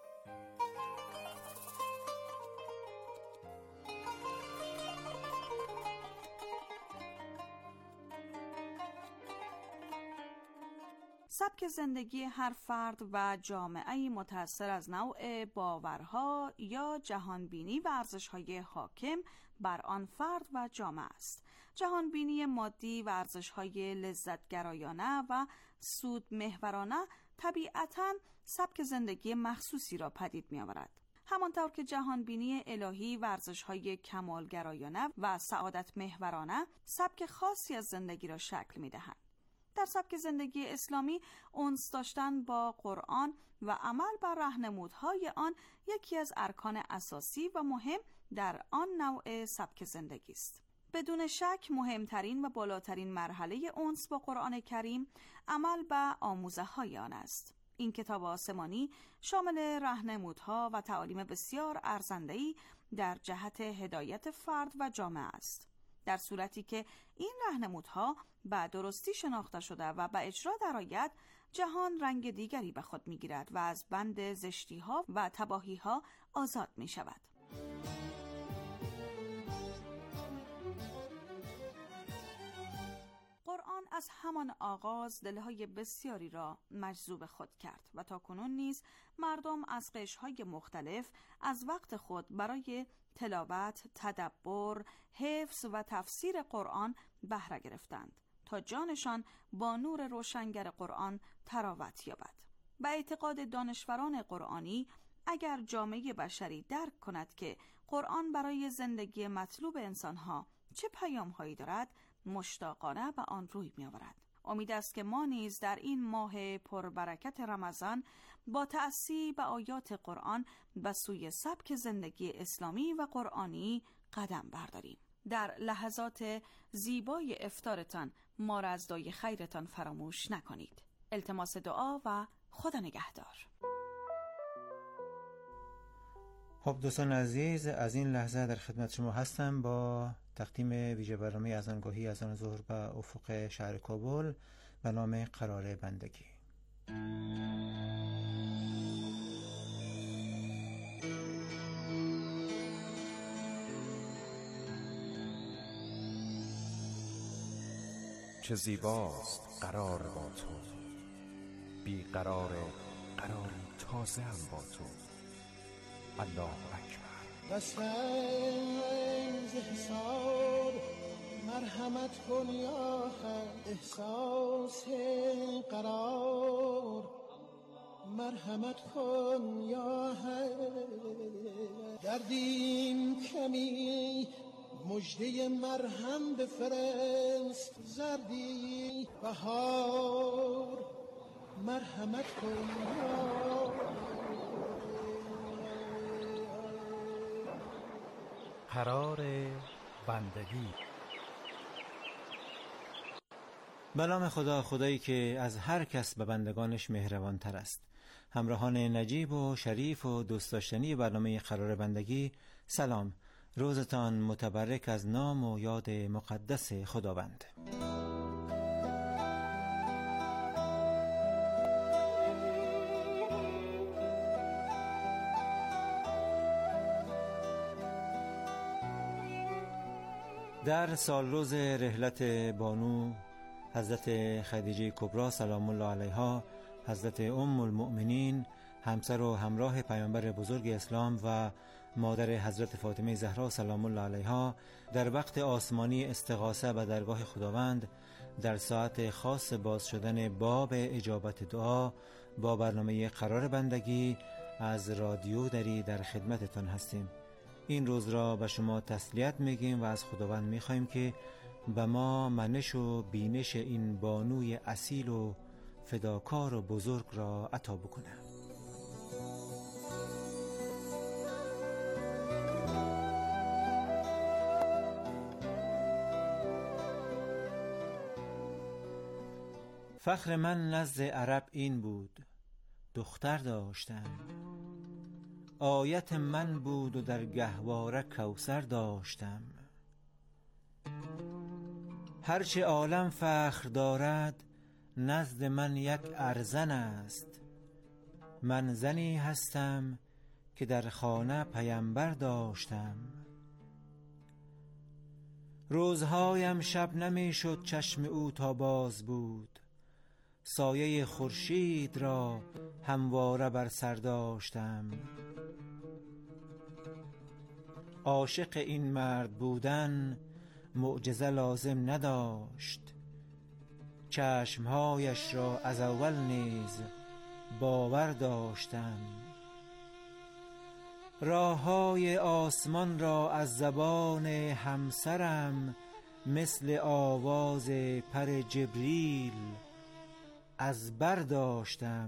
سبک زندگی هر فرد و جامعه‌ای متأثر از نوع باورها یا جهانبینی و ارزش‌های حاکم بر آن فرد و جامعه است. جهانبینی مادی و ارزش‌های لذت‌گرایانه و سود محورانه طبیعتاً سبک زندگی مخصوصی را پدید می‌آورد. همانطور که جهانبینی الهی و ارزش‌های کمالگرایانه و سعادت محورانه سبک خاصی از زندگی را شکل می‌دهند. در سبک زندگی اسلامی انس داشتن با قرآن و عمل بر راهنمودهای آن یکی از ارکان اساسی و مهم در آن نوع سبک زندگی است. بدون شک مهمترین و بالاترین مرحله انس با قرآن کریم عمل به آموزه های آن است. این کتاب آسمانی شامل راهنمودها و تعالیم بسیار ارزنده‌ای در جهت هدایت فرد و جامعه است. در صورتی که این راهنمودها به درستی شناخته شده و به اجرا درآید، جهان رنگ دیگری به خود می‌گیرد و از بند زشتی‌ها و تباهی‌ها آزاد می‌شود. قرآن از همان آغاز دلهای بسیاری را مجذوب خود کرد و تا کنون نیز مردم از قشرهای مختلف از وقت خود برای تلاوت، تدبر، حفظ و تفسیر قرآن بهره گرفتند تا جانشان با نور روشنگر قرآن تراوت یابد. به اعتقاد دانشوران قرآنی اگر جامعه بشری درک کند که قرآن برای زندگی مطلوب انسانها چه پیام‌هایی دارد، مشتاقانه به آن روی می‌آورد. امید است که ما نیز در این ماه پربرکت رمضان با تأسی به آیات قرآن به سوی سبک زندگی اسلامی و قرآنی قدم برداریم. در لحظات زیبای افطارتان ما را از دعای خیرتان فراموش نکنید. التماس دعا و خدا نگهدار. خب دوستان عزیز، از این لحظه در خدمت شما هستم با تقدیم ویژه برنامه اذانگاهی اذان ظهر به افق شهر کابل به نام قرار بندگی. چه زیباست قرار با تو، بی قرار قراری تازه هم با تو. الله اکبر. قسم ز حساب مرحمت کن یا حق، احساس قرار مرحمت کن یا حق. دردیم کمی مجده مرهم بفرست، زردی بهار مرحمت کن یا قرار بندگی. به نام خدا، خدایی که از هر کس به بندگانش مهربان تر است. همراهان نجیب و شریف و دوست داشتنی برنامه قرار بندگی، سلام. روزتان متبرک از نام و یاد مقدس خداوند. در سالروز رحلت بانو حضرت خدیجه کبری سلام الله علیها، حضرت ام المؤمنین، همسر و همراه پیامبر بزرگ اسلام و مادر حضرت فاطمه زهرا سلام الله علیها، در وقت آسمانی استغاثه به درگاه خداوند، در ساعت خاص باز شدن باب اجابت دعا با برنامه قرار بندگی از رادیو دری در خدمتتان هستیم. این روز را به شما تسلیت میگیم و از خداوند میخوایم که به ما منش و بینش این بانوی اصیل و فداکار و بزرگ را عطا بکنه. فخر من نزد عرب این بود، دختر داشتم. آیت من بود و در گهواره کوثر داشتم. هرچه عالم فخر دارد نزد من یک ارزن است. من زنی هستم که در خانه پیامبر داشتم. روزهایم شب نمی شد چشم او تا باز بود. سایه خورشید را همواره بر سر داشتم. عاشق این مرد بودن معجزه لازم نداشت. چشمهایش را از اول نیز باور داشتم. راههای آسمان را از زبان همسرم مثل آواز پر جبریل از بر داشتم.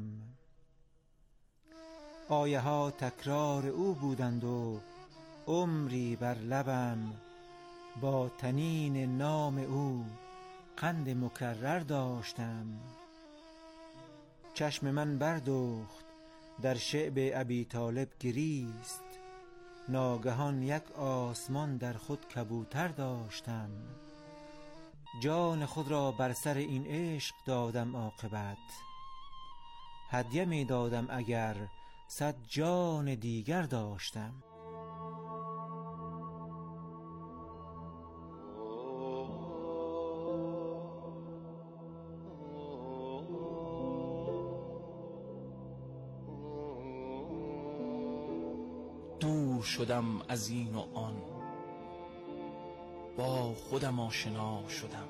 آیه ها تکرار او بودند و عمری بر لبم با تنین نام او قند مکرر داشتم. چشم من بردوخت در شعب ابی طالب گریست. ناگهان یک آسمان در خود کبوتر داشتم. جان خود را بر سر این عشق دادم عاقبت. هدیه می دادم اگر صد جان دیگر داشتم. دور شدم از این و آن، با خودم آشنا شدم.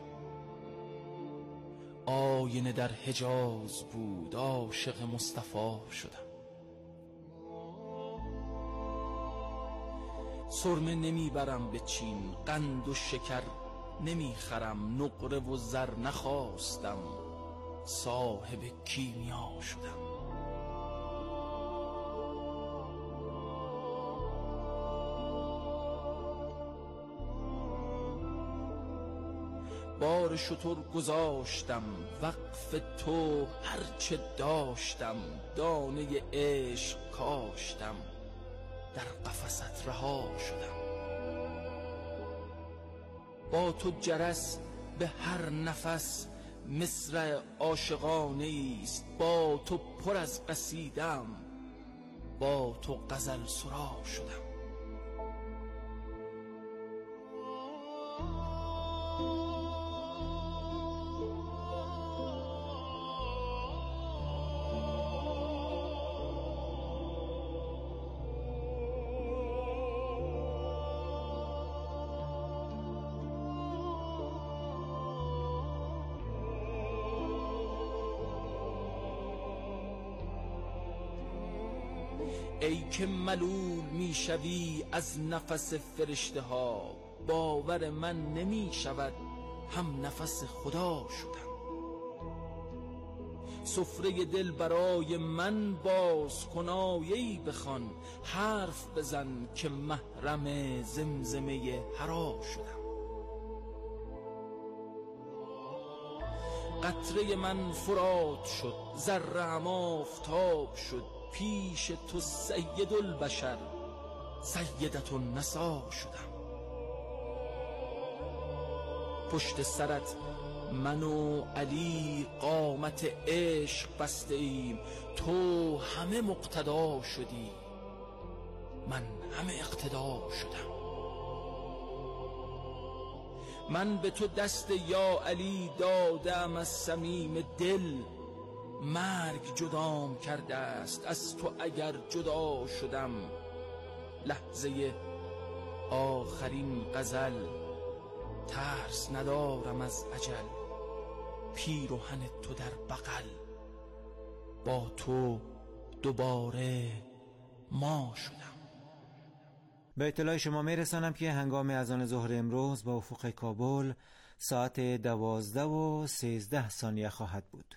آینه در حجاز بود، عاشق مصطفی شدم. سرمه نمیبرم به چین، قند و شکر نمیخرم، نقره و زر نخواستم، صاحب کیمیا شدم. بار شتر گذاشتم، وقف تو هرچه داشتم. دانه عشق کاشتم، در قفست رها شدم. با تو جرس به هر نفس مصرع عاشقانه است. با تو پر از قصیدم، با تو غزل سرا شدم. ای که ملول میشوی از نفس فرشته ها، باور من نمی شود هم نفس خدا شدم. سفره دل برای من باز کن، آیه‌ای بخوان، حرف بزن که محرم زمزمه حرا شدم. قطره من فرات شد، ذره‌ام آفتاب شد، پیش تو سید البشر سیدت النسا شدم. پشت سرت من و علی قامت عشق بسته ایم، تو همه مقتدا شدی، من همه اقتدا شدم. من به تو دست یا علی دادم از صمیم دل، مرگ جدام کرده است از تو اگر جدا شدم. لحظه آخرین غزل، ترس ندارم از اجل، پیرهن تو در بغل، با تو دوباره ما شدم. به اطلاع شما میرسانم که هنگام اذان ظهر امروز با افق کابل ساعت دوازده و سیزده ثانیه خواهد بود.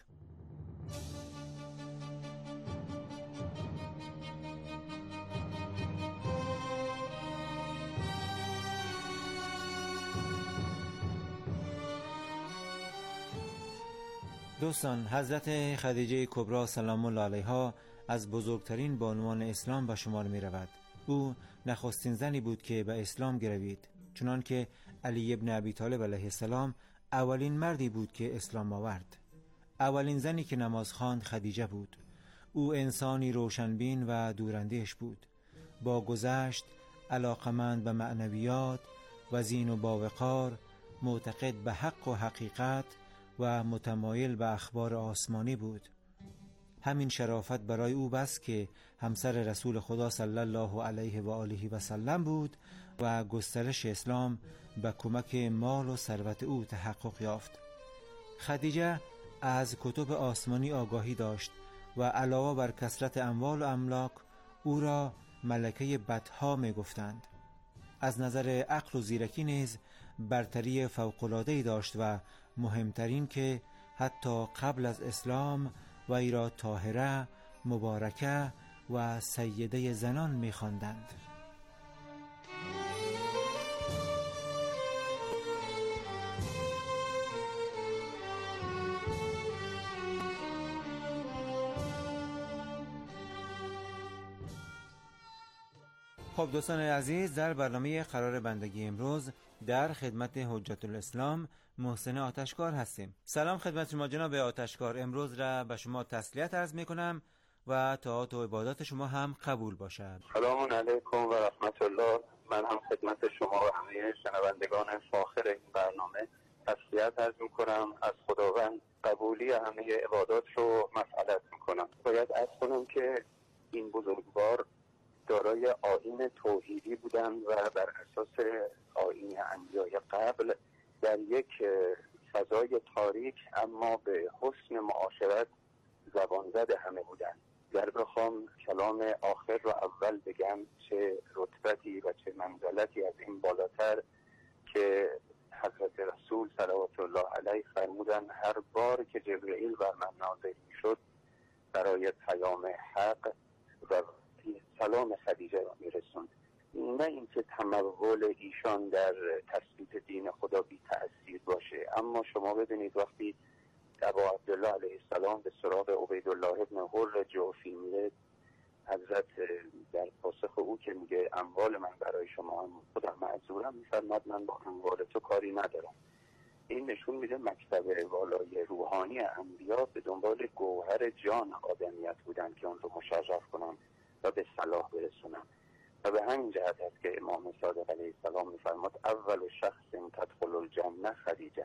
دوستان، حضرت خدیجه کبری سلام الله علیها از بزرگترین بانوان اسلام به شمار می رود. او نخستین زنی بود که به اسلام گروید، چنان که علی ابن ابی طالب علیه السلام اولین مردی بود که اسلام آورد. اولین زنی که نماز خواند خدیجه بود. او انسانی روشنبین و دوراندیش بود، با گذشت، علاقمند به معنویات، وزین و باوقار، معتقد به حق و حقیقت و متمایل به اخبار آسمانی بود. همین شرافت برای او بس که همسر رسول خدا صلی الله علیه و آله و سلم بود و گسترش اسلام به کمک مال و ثروت او تحقق یافت. خدیجه از کتب آسمانی آگاهی داشت و علاوه بر کثرت اموال و املاک او را ملکه بطحا می گفتند. از نظر عقل و زیرکی نیز برتری فوق‌العاده‌ای داشت و مهمترین که حتی قبل از اسلام و ای را طاهره، مبارکه و سیده زنان می خواندند. خب دوستان عزیز، در برنامه قرار بندگی امروز در خدمت حجت الاسلام محسن آتشکار هستیم. سلام خدمت شما جناب آتشکار. امروز را به شما تسلیت عرض می کنم و طاعات و عبادات شما هم قبول باشد. سلام علیکم و رحمت الله. من هم خدمت شما و همه شنوندگان فاخر این برنامه تسلیت عرض می کنم. از خداوند قبولی همه عبادات رو مسئلت می کنم. باید عرض کنم که این بزرگوار دارای آیین توحیدی بودند و بر اساس آیین انبیای قبل در یک فضای تاریک اما به حسن معاشرت زبان زد همه بودند. در بخوام کلام آخر رو اول بگم، چه رتبتی و چه منزلتی از این بالاتر که حضرت رسول صلوات الله علیه فرمودن هر بار که جبرئیل بر من نازل میشد برای پیام حق و سلام خدیجه را میرسوند. نه اینکه تمول ایشان در تثبیت دین خدا بی تأثیر باشه، اما شما ببینید وقتی ابا عبدالله علیه السلام به سراغ عبیدالله ابن حر جعفی میره، حضرت در پاسخ او که میگه اموال من برای شما خودم معذورم، میفرماد من با اموال تو کاری ندارم. این نشون میده مکتب والای روحانی انبیا به دنبال گوهر جان آدمیت بودن که اون رو مشرف کنن و به صلاح برسونن. و به همین جهت است که امام صادق علیه السلام میفرماد اول شخص تدخل الجنه خدیجه،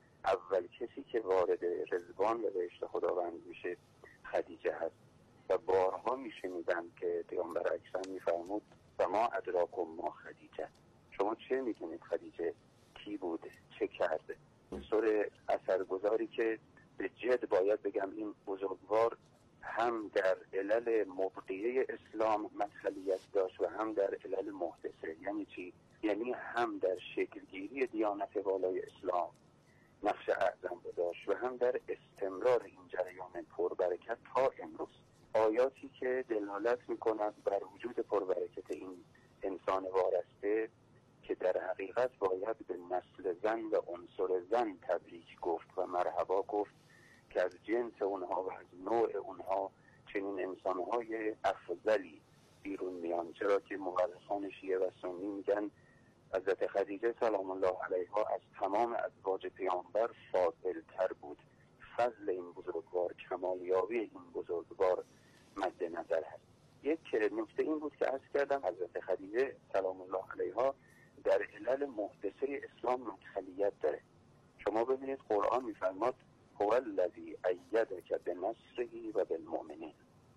اول کسی که وارد رضوان و بهشت خداوند میشه خدیجه هست. و بارها میشنیدن که پیامبر اکرم میفرمود و ما ادراکم ما خدیجه، شما چه میدونید خدیجه کی بوده، چه کرده؟ سر اثرگذاری که به جد باید بگم این بزرگوار هم در علل مبقیه اسلام مدخلیت داشت و هم در علل محدثه. یعنی چی؟ یعنی هم در شکلگیری دیانت والای اسلام نقش اعظم داشت و هم در استمرار این جریان پربرکت تا امروز. آیاتی که دلالت می‌کند بر وجود پربرکت این انسان وارسته که در حقیقت باید به نسل زن و عنصر زن تبریک گفت و مرحبا گفت که از جنس اونها و از نوع اونها چنین انسانهای افضلی بیرون میان. چرا که مورخان شیعه و سنی میگن حضرت خدیجه سلام الله علیها از تمام ازواج پیامبر فاضل تر بود. فضل این بزرگوار، کمالیابی این بزرگوار مد نظر هست. یک نکته این بود که عرض کردم حضرت خدیجه سلام الله علیها در علل محدثه اسلام مدخلیت داره. شما ببینید قرآن میفرماد هو الذی ایدک بنصره و بالمؤمنین،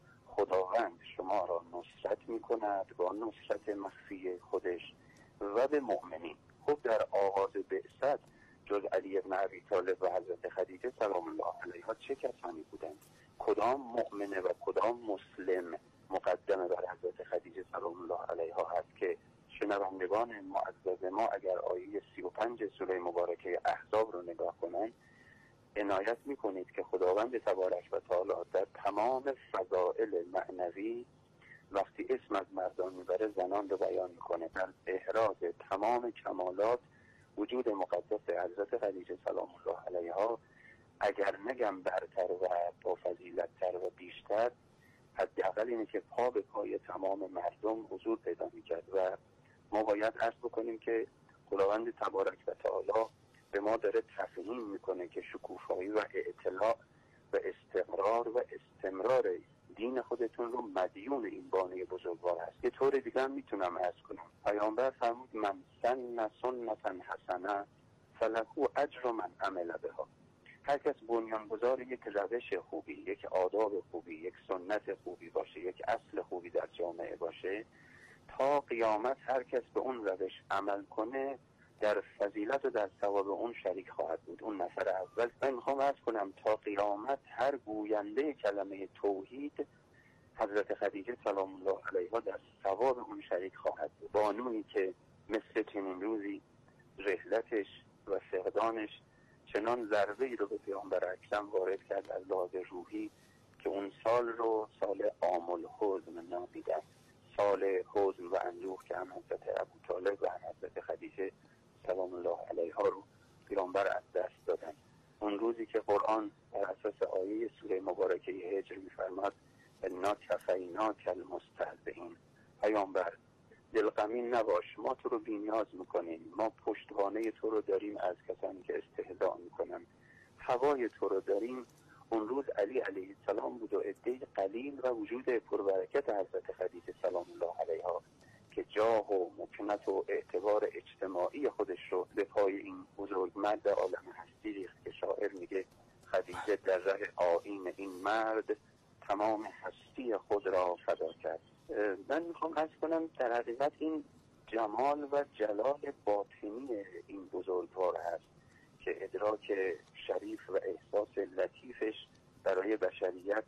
خداوند شما را نصرت میکند با نصرت مخفی خودش و به مؤمنین. خب در آغاز بعثت جز علی ابن ابی طالب و حضرت خدیجه سلام الله علیها چه کسانی بودند؟ کدام مؤمنه و کدام مسلم مقدمه بر حضرت خدیجه سلام الله علیها هست که شنوندگان معزز ما اگر آیه سی و پنج سوره مبارکه احزاب رو نگاه کنند عنایت میکنید که خداوند تبارک و تعالی در تمام فضائل معنوی وقتی اسم از مردان میبره زنان رو بیان میکنه. در احراز تمام کمالات وجود مقدس حضرت خدیجه سلام الله علیها اگر نگم برتر و با فضیلت‌تر و بیشتر، حداقل اینه که پا به پای تمام مردم حضور پیدا میکرد و ما باید عرض بکنیم که خداوند تبارک و تعالی به ما داره تفهیم میکنه که شکوفایی و اطلاع و استقرار و استمرار دین خودتون رو مدیون این بانه بزرگوار هست. یه طور دیگه هم میتونم عرض کنم. پیامبر فرمود من سن سنتا حسنه فله اجر من عمل بها. هر کس بنیانگذار یک روش خوبی، یک آداب خوبی، یک سنت خوبی باشه، یک اصل خوبی در جامعه باشه، تا قیامت هر کس به اون روش عمل کنه در فضیلت و در ثواب اون شریک خواهد بود. اون نفر اول. من میخوام عرض کنم تا قیامت هر گوینده کلمه توحید حضرت خدیجه سلام الله علیها در ثواب اون شریک خواهد بود. بانویی که مثل چنین روزی رحلتش و فقدانش چنان ضربه ای رو به پیامبر اکرم وارد کرد از لحاظ روحی که اون سال رو سال عام الحزن نامیدن، سال حزن و اندوه که هم حضرت ابو طالب و هم حضرت خدیجه سلام الله علیها رو پیامبر از دست دادن. اون روزی که قرآن بر اساس آیه سوره مبارکه هجر میفرماد انا کفیناک المستهزئین، پیامبر دلغمین نباش، ما تو رو بی‌نیاز میکنیم، ما پشتوانه تو رو داریم از کسانی که استهزاء میکنن، هوای تو رو داریم. اون روز علی علیه السلام بود و عده قلیل و وجود پربرکت حضرت خدیجه سلام الله علیها که جاه و مکنت و اعتبار اجتماعی خودش رو به پای این بزرگ مرد عالم هستی ریخت که شاعر میگه خدیجه در ره آیین این مرد تمام هستی خود را فدا کرد. من میخوام عرض کنم در حقیقت این جمال و جلال باطنی این بزرگوار هست که ادراک شریف و احساس لطیفش برای بشریت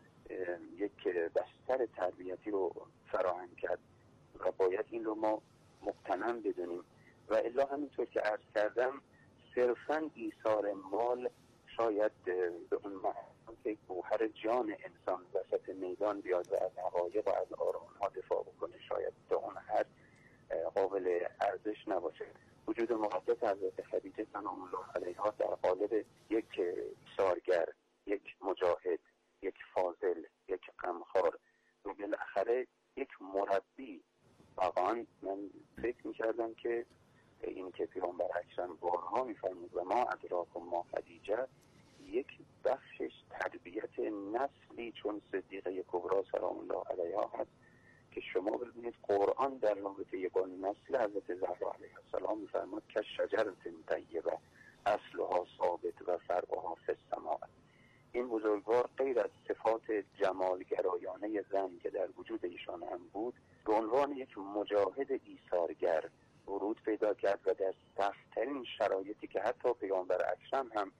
یک بستر تربیتی رو فراهم کرد و باید این رو ما مقتنم بدونیم. و الا همینطور که عرض کردم صرفاً ایثار مال شاید به اون معنی که گوهر جان انسان وسط میدان بیاد و از حقایق و از آرام‌ها دفاع بکنه شاید به اون حد قابل ارزش نباشه. وجود مقدس حضرت خدیجه سلام الله علیها در قالب یک ایثارگر، یک مجاهد، یک فاضل، یک غمخوار و بالاخره یک مربی. واقعا من فکر می‌کردم که این که پیامبر اکرم بارها می‌فرمود و ما ادراکم ما خدیجه، یک بخشش تربیت نسلی چون صدیقه کبری سلام الله علیها هست که شما ببینید قرآن در رابطه یگان نسل حضرت زهرا علیها السلام می‌فرماد که شجرة طیبه اصلها ثابت و فرعها فی السماء. این بزرگوار غیر از صفات جمالگرایانه زن که در وجود ایشان هم بود، به عنوان یک مجاهد ایثارگر ورود پیدا کرد و در سخت‌ترین شرایطی که حتی پیامبر اکرم هم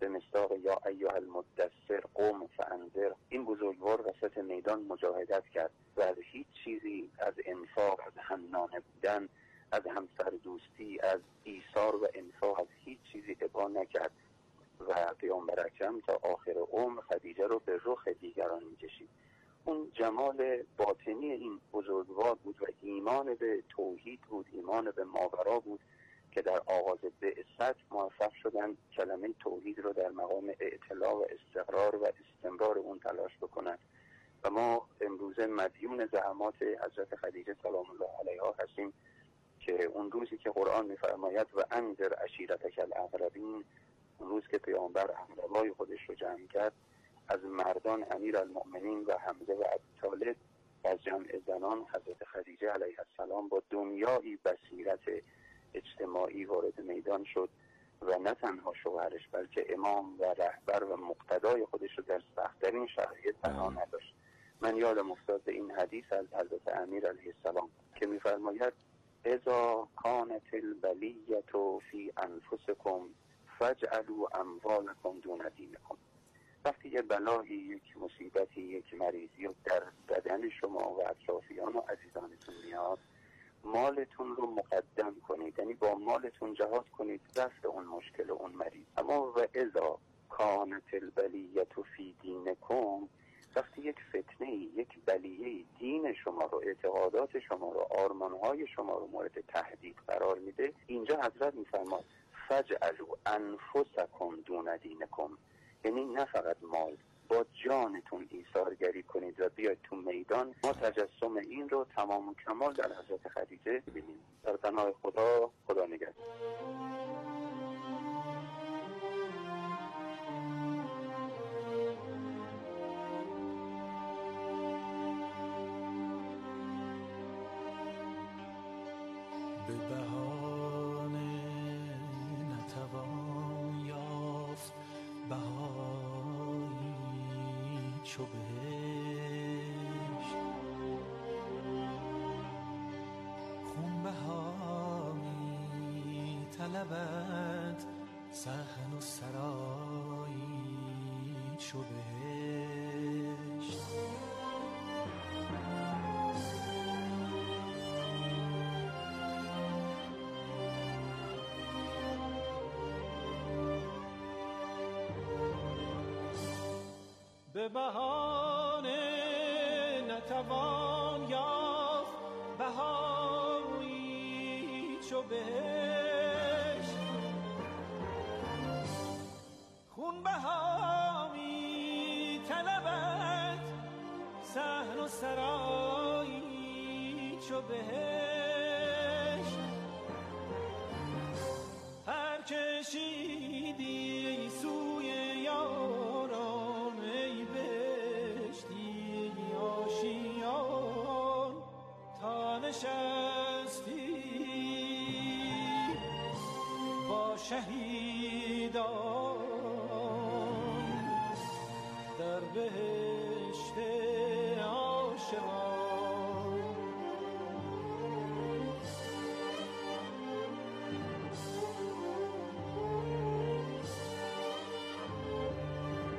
به مصداق یا ایها المدثر قم فانذر. این بزرگوار وسط میدان مجاهدت کرد و از هیچ چیزی، از انفاق، از همنانه بودن، از همسر دوستی، از ایثار و انفاق، از هیچ چیزی ابا نکرد و پیامبر اکرم تا آخر عمر خدیجه رو به رخ دیگران می‌کشید. اون جمال باطنی این بزرگوار بود و ایمان به توحید بود، ایمان به ماورا بود که در آغاز بعثت موفق شدن کلمه توحید رو در مقام اطلاع و استقرار و استمرار اون تلاش بکنند. و ما امروزه مدیون زحمات حضرت خدیجه سلام الله علیها هستیم که اون روزی که قرآن می‌فرماید و انذر عشیرتک الاقربین، اون روز که پیامبر همراهای خودش رو جمع کرد، از مردان امیرالمؤمنین و حمزه و ابوطالب، از جمع زنان حضرت خدیجه علیه السلام با دنیایی بصیرت اجتماعی وارد میدان شد و نه تنها شوهرش بلکه امام و رهبر و مقتدای خودش رو در سخت‌ترین شرایط تنها نداشت. من یادم افتاد به این حدیث از حضرت امیر علیه السلام که می‌فرماید اذا کانت البلیة فی انفسکم فاجعلوا اموالکم دون دینکم. وقتی یه بلایی، یک مصیبتی، یک مریضی در بدن شما و اطرافیان و عزیزانتون میاد، مالتون رو مقدم کنید، یعنی با مالتون جهاد کنید رفع اون مشکل و اون مریض. اما و اذا کانت البلیة فی دینکم، وقتی یک فتنه، یک بلیه دین شما رو، اعتقادات شما رو، آرمانهای شما رو مورد تهدید قرار میده، اینجا حضرت میفرماد فجعلوا انفسکم دون دینکم، یعنی نه فقط مال، با جانتون ایثارگری کنید و بیاید تو میدان. ما تجسم این رو تمام و کمال در حضرت خدیجه ببینیم. در پناه خدا، خدا نگهدار. به بهانه نتوان یافت بهایی چو بهشت، خون بهایی طلبد صحن و سرایی چو بهشت. به بهانه نتوان یافت بهایی چو بهشت، خون بهایی طلبد صحن و سرایی چو بهشت. هر کشیدی سوی یاران ای بهشتی آشیان، تا نشستی با شهید